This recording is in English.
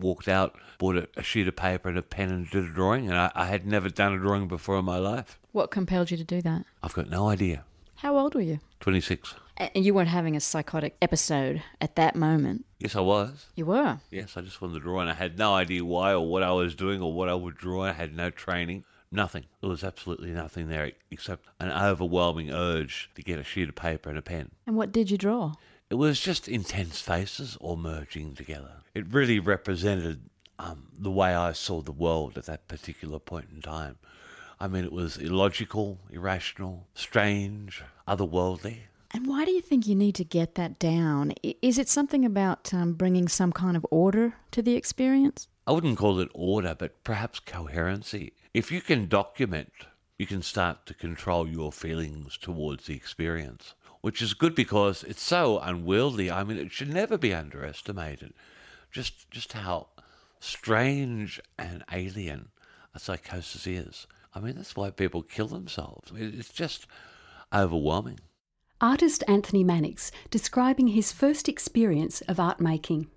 walked out, bought a sheet of paper and a pen and did a drawing, and I had never done a drawing before in my life. What compelled you to do that? I've got no idea. How old were you? 26. And you weren't having a psychotic episode at that moment? Yes, I was. You were? Yes, I just wanted to draw, and I had no idea why or what I was doing or what I would draw. I had no training, nothing. There was absolutely nothing there except an overwhelming urge to get a sheet of paper and a pen. And what did you draw? It was just intense faces all merging together. It really represented the way I saw the world at that particular point in time. I mean, it was illogical, irrational, strange, otherworldly. And why do you think you need to get that down? Is it something about bringing some kind of order to the experience? I wouldn't call it order, but perhaps coherency. If you can document, you can start to control your feelings towards the experience, which is good because it's so unwieldy. I mean, it should never be underestimated. Just how strange and alien a psychosis is. I mean, that's why people kill themselves. It's just overwhelming. Artist Anthony Mannix describing his first experience of art making.